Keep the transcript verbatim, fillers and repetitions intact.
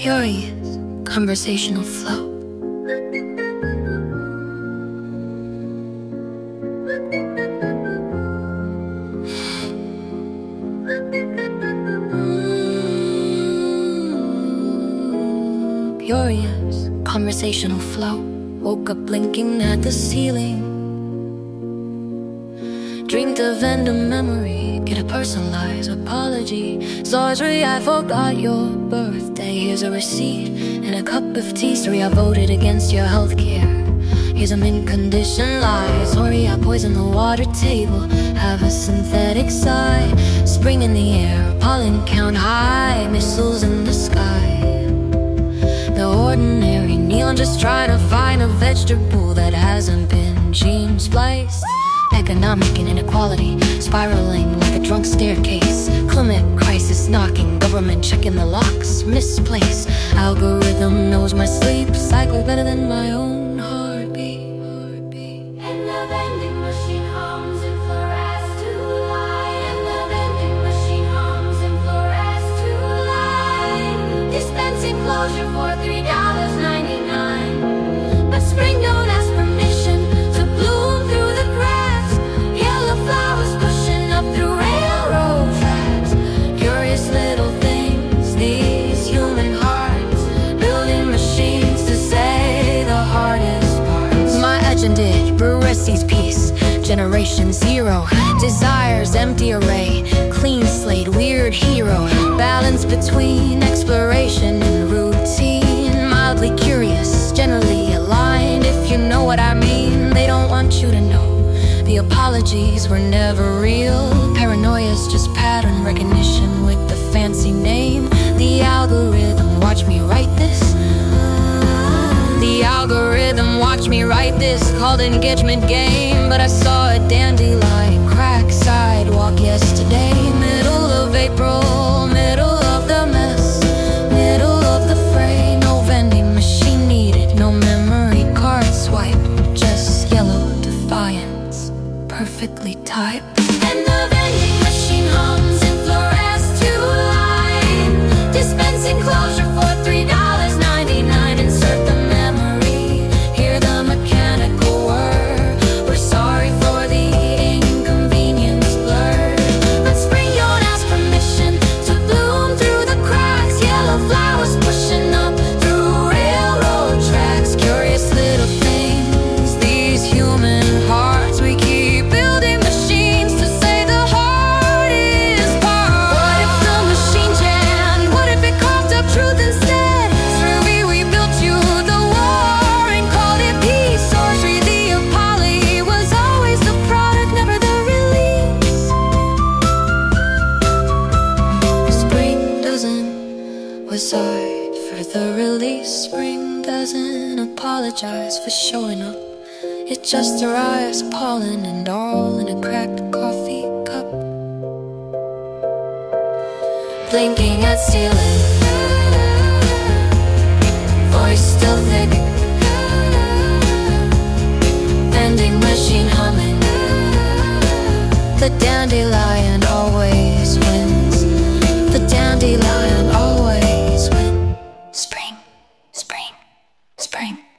Curious, conversational flow. Curious, conversational flow. Woke up blinking at the ceiling. Dreamed of end a memory, get a personalized apology. Sorry, I forgot your birthday. Here's a receipt and a cup of tea. Sorry, I voted against your healthcare. Here's a mint-condition lie. Sorry, I poisoned the water table. Have a synthetic sigh. Spring in the air, pollen count high. Missiles in the sky. The ordinary neon, just trying to find a vegetable that hasn't been gene spliced. Economic and inequality, spiraling like a drunk staircase. Climate crisis knocking, government checking the locks. Misplaced, algorithm knows my sleep cycle better than my own heartbeat. And the vending machine hums and fluoresces to light. And the vending machine hums and fluoresces to light. Dispensing closure for three dollars and ninety-nine. But spring don't ask permission to bloom through the cracks. Yellow flowers pushing up through railroad tracks. Curious little things, these human hearts. Building machines to say the hardest parts. My agenda, Baresi's piece. Generation zero, desires empty array. Clean slate, weird hero. Balance between exploration and routine. Mildly curious, generally aligned. If you know what I mean, they don't want you to know. The apologies were never real. Paranoia's just pattern recognition with the fancy name. The algorithm, watch me write this. The algorithm, watch me write this. Called engagement game, but I saw a dandelion crack sidewalk yesterday. Middle of April, middle of the mess, middle of the fray. No vending machine needed, no memory card swipe. Just yellow defiance, perfectly typed. And the vending machine hums and fluoresces to light. Dispensing closure for three dollars and ninety-nine. Insert the memory, hear the mechanical whir. We're sorry for the inconvenience blur. But spring don't ask permission to bloom through the cracks. Yellow flowers pushing up through railroad tracks. Curious little things, these human hearts. We keep building machines to say the hardest part. What if the machine jammed? What if it coughed up truth instead? Through we built you the war and called it peace. Or through the apology was always the product, never the release. Spring doesn't was sorry for the release. Spring doesn't apologize for showing up. It just arrives pollen and all in a cracked coffee cup. Blinking at ceiling, voice still thick. Vending machine humming. The dandelion always wins. The dandelion always wins. Spring, spring, spring.